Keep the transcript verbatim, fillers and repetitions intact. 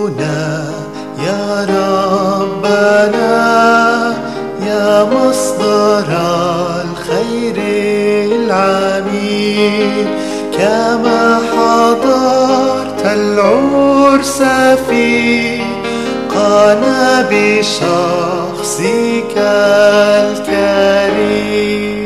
حضورنا يا ربنا، يا مصدر الخير العميد. كما حضرت العرس في قانا بشخصك الكريم،